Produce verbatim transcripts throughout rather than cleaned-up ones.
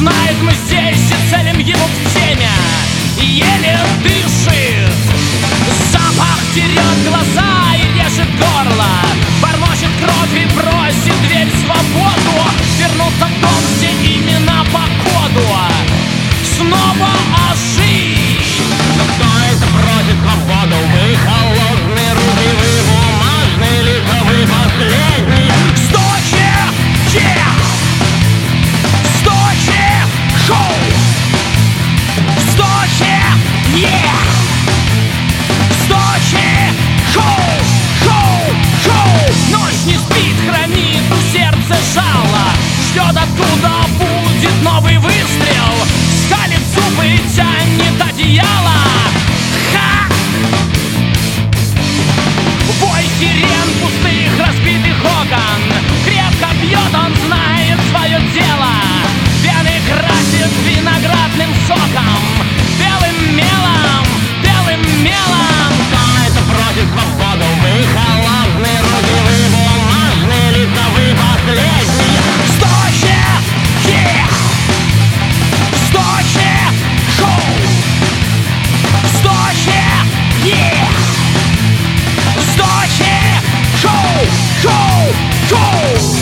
Знает, мы здесь и целим его в темя. Еле дышит, запах дерет глаза и режет горло. Бормочет кровь и просит дверь свободу, вернуться в дом, где именно по коду снова ожить. Но кто это просит свободу? Мы холодные, руки вы бумажные, либо вы последние. Сдохи, yeah! Сдохи, шоу! Сдохи, yeah! Сдохи, шоу, шоу, шоу! Ночь не спит, хранит у сердца жало. Ждет, оттуда будет новый выстрел. Скалит зубы, тянет одеяло. Ха! Бой сирен, пустых, разбитых окон. Крепко бьет, он знает свое дело. Вены красит виноградным соком. Белым мелом, белым мелом. Кто это просит свободу? Мы холодные, руки вы бумажные, лица вы последние. Сдохи, yeah! Сдохи, шоу! Сдохи, yeah! Сдохи, шоу, шоу, шоу!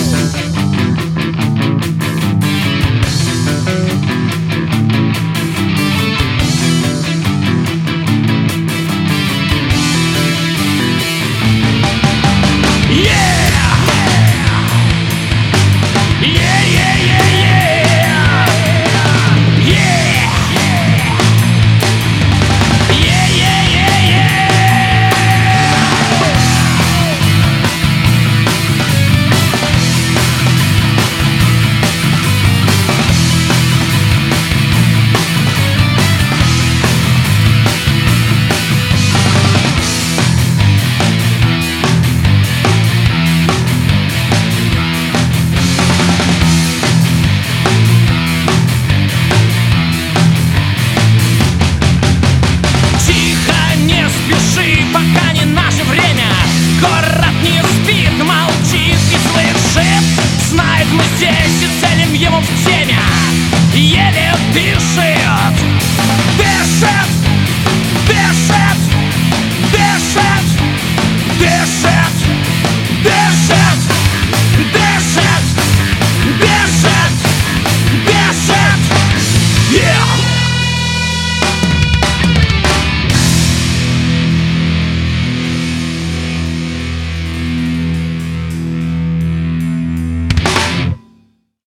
Пока не наше время. Город не спит, молчит и слышит. Знает, мы здесь и целим его в темя. Еле дышит.